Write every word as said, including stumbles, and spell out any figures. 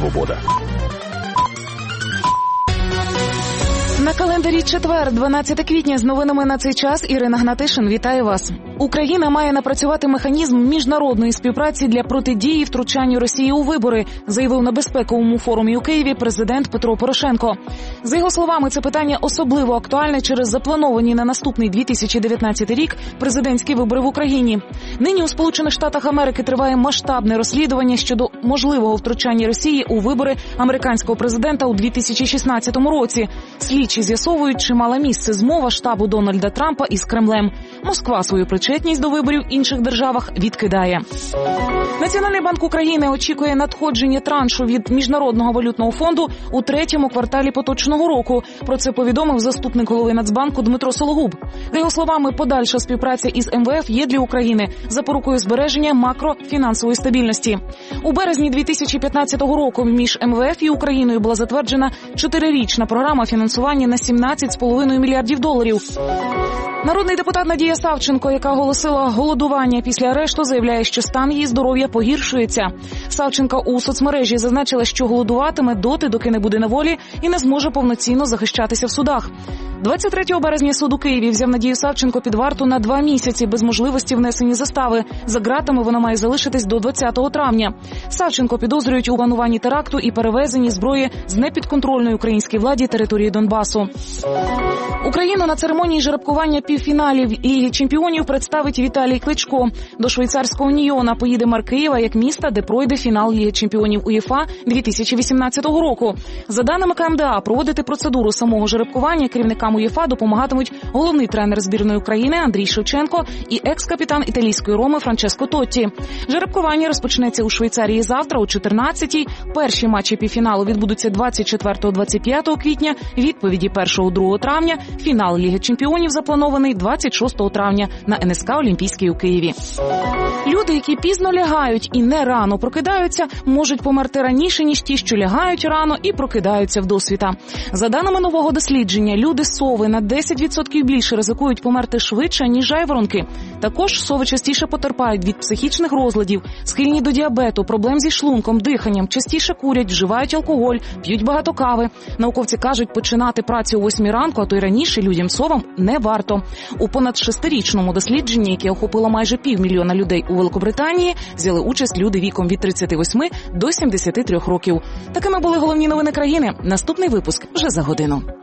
Свобода. На календарі четвер, дванадцяте квітня, з новинами на цей час Ірина Гнатишин. Вітаю вас. Україна має напрацювати механізм міжнародної співпраці для протидії втручанню Росії у вибори, заявив на безпековому форумі у Києві президент Петро Порошенко. За його словами, це питання особливо актуальне через заплановані на наступний дві тисячі дев'ятнадцятий рік президентські вибори в Україні. Нині у Сполучених Штатах Америки триває масштабне розслідування щодо можливого втручання Росії у вибори американського президента у дві тисячі шістнадцятому році. Слідчі з'ясовують, чи мала місце змова штабу Дональда Трампа із Кремлем. Москва свою причетність до виборів в інших державах відкидає. Національний банк України очікує надходження траншу від Міжнародного валютного фонду у третьому кварталі поточного року. Про це повідомив заступник голови Нацбанку Дмитро Сологуб. За його словами, подальша співпраця із ем ве еф є для України запорукою збереження макрофінансової стабільності. У березні дві тисячі п'ятнадцятого року між ем ве еф і Україною була затверджена чотирирічна програма фінансування на сімнадцять з половиною мільярдів доларів. Народний депутат Надія Савченко, яка оголосила голодування після арешту, заявляє, що стан її здоров'я погіршується. Савченко у соцмережі зазначила, що голодуватиме доти, доки не буде на волі і не зможе повноцінно захищатися в судах. двадцять третього березня суд у Києві взяв Надію Савченко під варту на два місяці без можливості внесення застави. За ґратами вона має залишитись до двадцятого травня. Савченко підозрюють у плануванні теракту і перевезенні зброї з непідконтрольної українській владі території Донбасу. Україну на церемонії жеребкування півфіналів Ліги чемпіонів представить Віталій Кличко. До швейцарського Ньйона поїде мер Києва як міста, де пройде фінал Ліги чемпіонів УЄФА дві тисячі вісімнадцятого року. За даними ка ем де а, проводити процедуру самого жеребкування керівникам УЄФА допомагатимуть головний тренер збірної України Андрій Шевченко і екс-капітан італійської Роми Франческо Тотті. Жеребкування розпочнеться у Швейцарії завтра о чотирнадцятій. Перші матчі півфіналу відбудуться двадцять четвертого - двадцять п'ятого квітня, відповіді першого - другого травня. Фінал Ліги чемпіонів запланований двадцять шостого травня на ен ес ка Олімпійський у Києві. Люди, які пізно лягають і не рано прокидаються, можуть померти раніше, ніж ті, що лягають рано і прокидаються вдосвіта. За даними нового дослідження, люди-сови на десять відсотків більше ризикують померти швидше, ніж жайворонки. Також сови частіше потерпають від психічних розладів, схильні до діабету, проблем зі шлунком, диханням, частіше курять, вживають алкоголь, п'ють багато кави. Науковці кажуть, починати працю о восьмій ранку, а то й раніше людям-совам не варто. У понад шестирічному дослідженні, яке охопило майже півмільйона людей у Великобританії, взяли участь люди віком від тридцяти восьми до сімдесяти трьох років. Такими були головні новини країни. Наступний випуск вже за годину.